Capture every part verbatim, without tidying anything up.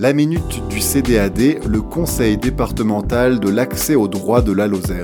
La minute du C D A D, le Conseil départemental de l'accès aux droits de la Lozère.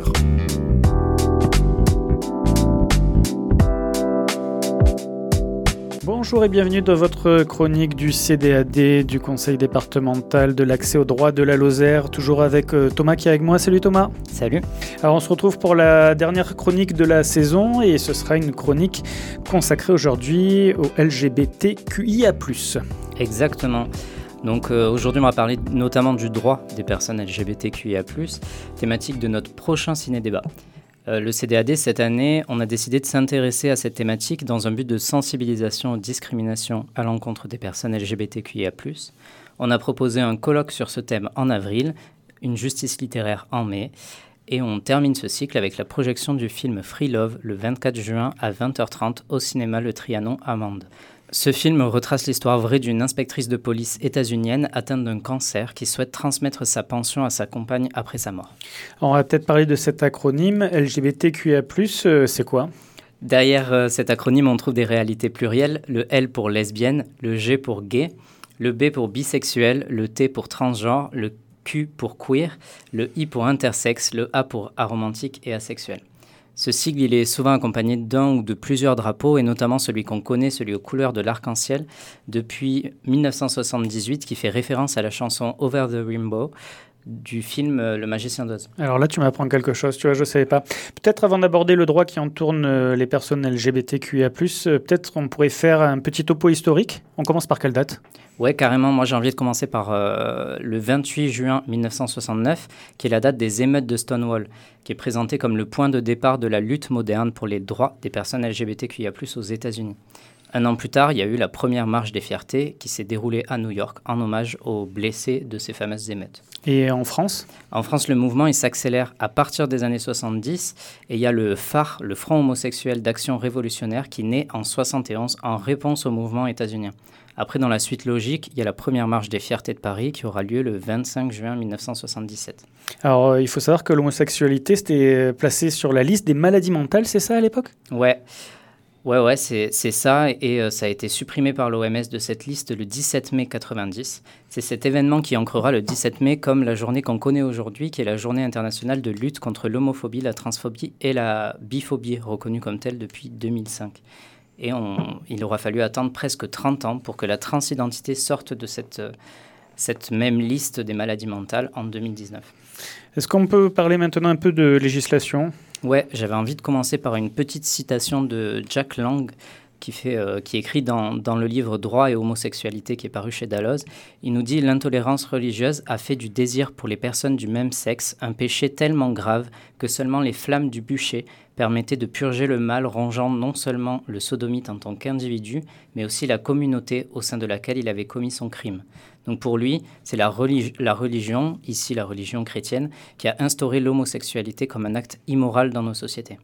Bonjour et bienvenue dans votre chronique du C D A D, du Conseil départemental de l'accès aux droits de la Lozère, toujours avec Thomas qui est avec moi. Salut Thomas. Salut. Alors on se retrouve pour la dernière chronique de la saison et ce sera une chronique consacrée aujourd'hui au L G B T Q I A plus. Exactement. Donc euh, aujourd'hui on va parler notamment du droit des personnes L G B T Q I A plus, thématique de notre prochain ciné-débat. Euh, le C D A D, cette année, on a décidé de s'intéresser à cette thématique dans un but de sensibilisation aux discriminations à l'encontre des personnes L G B T Q I A plus. On a proposé un colloque sur ce thème en avril, une justice littéraire en mai, et on termine ce cycle avec la projection du film Free Love le vingt-quatre juin à vingt heures trente au cinéma Le Trianon à Mende. Ce film retrace l'histoire vraie d'une inspectrice de police états-unienne atteinte d'un cancer qui souhaite transmettre sa pension à sa compagne après sa mort. On va peut-être parler de cet acronyme L G B T Q I A plus, euh, c'est quoi ? Derrière euh, cet acronyme, on trouve des réalités plurielles, le L pour lesbienne, le G pour gay, le B pour bisexuel, le T pour transgenre, le Q pour queer, le I pour intersexe, le A pour aromantique et asexuel. Ce sigle, il est souvent accompagné d'un ou de plusieurs drapeaux, et notamment celui qu'on connaît, celui aux couleurs de l'arc-en-ciel, depuis dix-neuf cent soixante-dix-huit, qui fait référence à la chanson « Over the Rainbow » du film « Le Magicien d'Oz ». Alors là, tu m'apprends quelque chose, tu vois, je ne savais pas. Peut-être avant d'aborder le droit qui entoure les personnes L G B T Q I A plus, peut-être on pourrait faire un petit topo historique. On commence par quelle date ? Ouais, carrément. Moi, j'ai envie de commencer par euh, le vingt-huit juin dix-neuf cent soixante-neuf, qui est la date des émeutes de Stonewall, qui est présentée comme le point de départ de la lutte moderne pour les droits des personnes L G B T Q I A plus aux États-Unis. Un an plus tard, il y a eu la première marche des fiertés qui s'est déroulée à New York en hommage aux blessés de ces fameuses émeutes. Et en France ? En France, le mouvement il s'accélère à partir des années soixante-dix et il y a le F A R, le Front homosexuel d'action révolutionnaire, qui naît en soixante et onze en réponse au mouvement états-unien. Après, dans la suite logique, il y a la première marche des fiertés de Paris qui aura lieu le vingt-cinq juin dix-neuf cent soixante-dix-sept. Alors, euh, il faut savoir que l'homosexualité, c'était placé sur la liste des maladies mentales, c'est ça à l'époque ? Ouais. Ouais, ouais, c'est, c'est ça, et euh, ça a été supprimé par l'O M S de cette liste le dix-sept mai quatre-vingt-dix. C'est cet événement qui ancrera le dix-sept mai comme la journée qu'on connaît aujourd'hui, qui est la journée internationale de lutte contre l'homophobie, la transphobie et la biphobie, reconnue comme telle depuis deux mille cinq. Et on, il aura fallu attendre presque trente ans pour que la transidentité sorte de cette, euh, cette même liste des maladies mentales en deux mille dix-neuf. Est-ce qu'on peut parler maintenant un peu de législation ? Ouais, j'avais envie de commencer par une petite citation de Jack Lang, qui, fait, euh, qui écrit dans, dans le livre « Droit et homosexualité » qui est paru chez Dalloz. Il nous dit « L'intolérance religieuse a fait du désir pour les personnes du même sexe un péché tellement grave que seulement les flammes du bûcher permettaient de purger le mal rongeant non seulement le sodomite en tant qu'individu, mais aussi la communauté au sein de laquelle il avait commis son crime. » Donc pour lui, c'est la, religi- la religion, ici la religion chrétienne, qui a instauré l'homosexualité comme un acte immoral dans nos sociétés.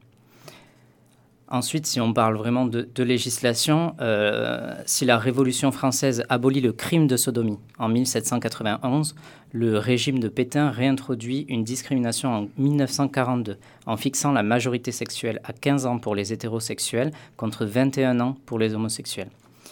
Ensuite, si on parle vraiment de, de législation, euh, si la Révolution française abolit le crime de sodomie en dix-sept cent quatre-vingt-onze, le régime de Pétain réintroduit une discrimination en dix-neuf cent quarante-deux en fixant la majorité sexuelle à quinze ans pour les hétérosexuels contre vingt et un ans pour les homosexuels.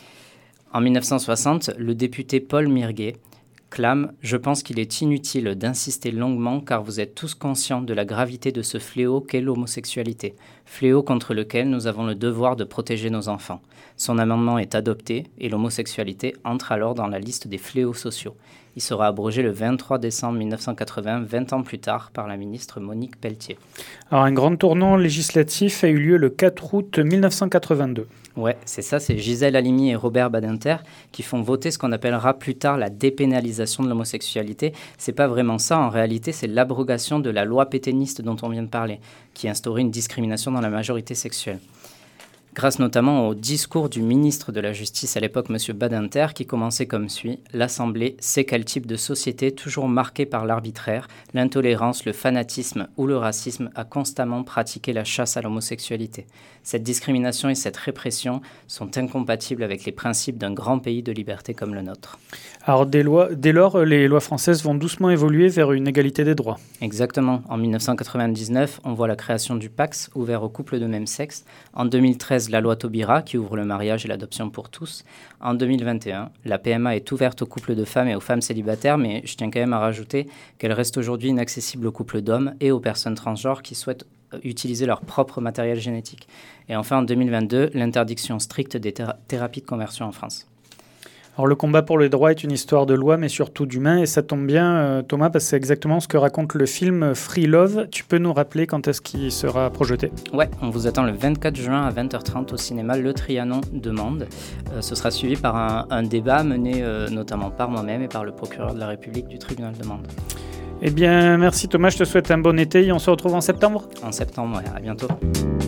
En dix-neuf cent soixante, le député Paul Mirguet clame « Je pense qu'il est inutile d'insister longuement car vous êtes tous conscients de la gravité de ce fléau qu'est l'homosexualité, fléau contre lequel nous avons le devoir de protéger nos enfants. » Son amendement est adopté et l'homosexualité entre alors dans la liste des fléaux sociaux. Il sera abrogé le vingt-trois décembre dix-neuf cent quatre-vingts, vingt ans plus tard, par la ministre Monique Pelletier. Alors, un grand tournant législatif a eu lieu le quatre août dix-neuf cent quatre-vingt-deux. Ouais, c'est ça, c'est Gisèle Halimi et Robert Badinter qui font voter ce qu'on appellera plus tard la dépénalisation de l'homosexualité. C'est pas vraiment ça, en réalité, c'est l'abrogation de la loi pétainiste dont on vient de parler, qui instaurait une discrimination dans la majorité sexuelle. Grâce notamment au discours du ministre de la Justice à l'époque, M. Badinter, qui commençait comme suit « L'Assemblée sait quel type de société, toujours marquée par l'arbitraire, l'intolérance, le fanatisme ou le racisme, a constamment pratiqué la chasse à l'homosexualité. Cette discrimination et cette répression sont incompatibles avec les principes d'un grand pays de liberté comme le nôtre. » Alors dès, lois, dès lors, les lois françaises vont doucement évoluer vers une égalité des droits. Exactement. En dix-neuf cent quatre-vingt-dix-neuf, on voit la création du P A C S, ouvert aux couples de même sexe. En deux mille treize, treize, la loi Taubira, qui ouvre le mariage et l'adoption pour tous. En deux mille vingt et un, la P M A est ouverte aux couples de femmes et aux femmes célibataires, mais je tiens quand même à rajouter qu'elle reste aujourd'hui inaccessible aux couples d'hommes et aux personnes transgenres qui souhaitent utiliser leur propre matériel génétique. Et enfin, en deux mille vingt-deux, l'interdiction stricte des théra- thérapies de conversion en France. Alors le combat pour les droits est une histoire de loi, mais surtout d'humains, et ça tombe bien, euh, Thomas, parce que c'est exactement ce que raconte le film Free Love. Tu peux nous rappeler quand est-ce qu'il sera projeté ? Ouais, on vous attend le vingt-quatre juin à vingt heures trente au cinéma Le Trianon de Mende. Euh, ce sera suivi par un, un débat mené euh, notamment par moi-même et par le procureur de la République du tribunal de Mende. Eh bien, merci Thomas, je te souhaite un bon été et on se retrouve en septembre. En septembre, ouais, à bientôt.